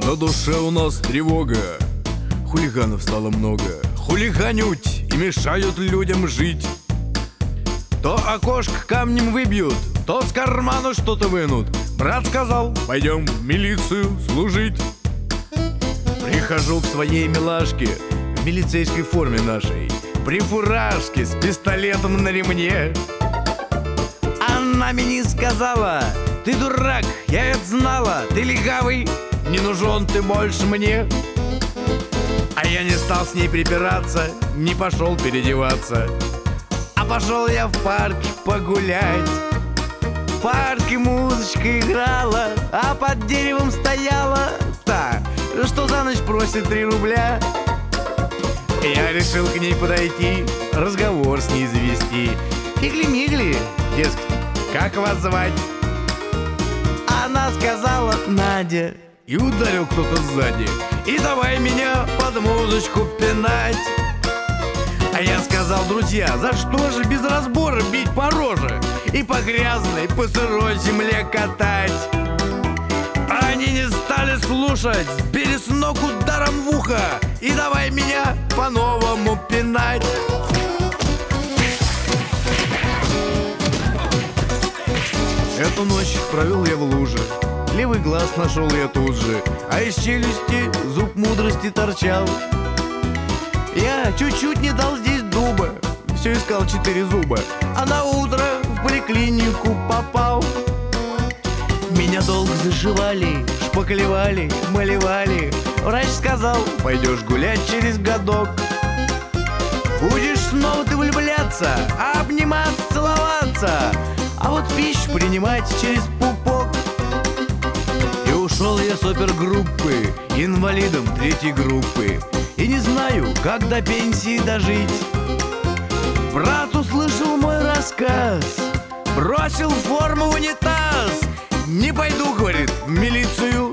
На душе у нас тревога, хулиганов стало много. Хулиганють и мешают людям жить. То окошко камнем выбьют, то с кармана что-то вынут. Брат сказал, пойдем в милицию служить. Прихожу к своей милашке в милицейской форме нашей, при фуражке с пистолетом на ремне. Она мне сказала: ты дурак, я это знала, ты легавый, не нужен ты больше мне. А я не стал с ней припираться, не пошел переодеваться, а пошел я в парк погулять. В парке музычка играла, а под деревом стояла та, что за ночь просит 3 рубля. Я решил к ней подойти, разговор с ней завести. Фигли-мигли, дескать, как вас звать? Она сказала: Надя. И ударил кто-то сзади, и давай меня под музычку пинать. А я сказал: друзья, за что же без разбора бить по роже и по грязной, по сырой земле катать? Они не стали слушать, били с ног ударом в ухо, и давай меня по-новому пинать. Эту ночь провел я в луже, левый глаз нашел я тут же, а из челюсти зуб мудрости торчал. Я чуть-чуть не дал здесь дуба, все искал 4 зуба, а на утро в поликлинику попал. Меня долго зашивали, шпаклевали, малевали. Врач сказал: пойдешь гулять через годок. Будешь снова ты влюбляться, обниматься, целоваться, а вот пищу принимать через пупок. И ушел я с опергруппы инвалидом 3-й группы, и не знаю, как до пенсии дожить. Брат услышал мой рассказ, бросил форму в унитаз. Не пойду, говорит, в милицию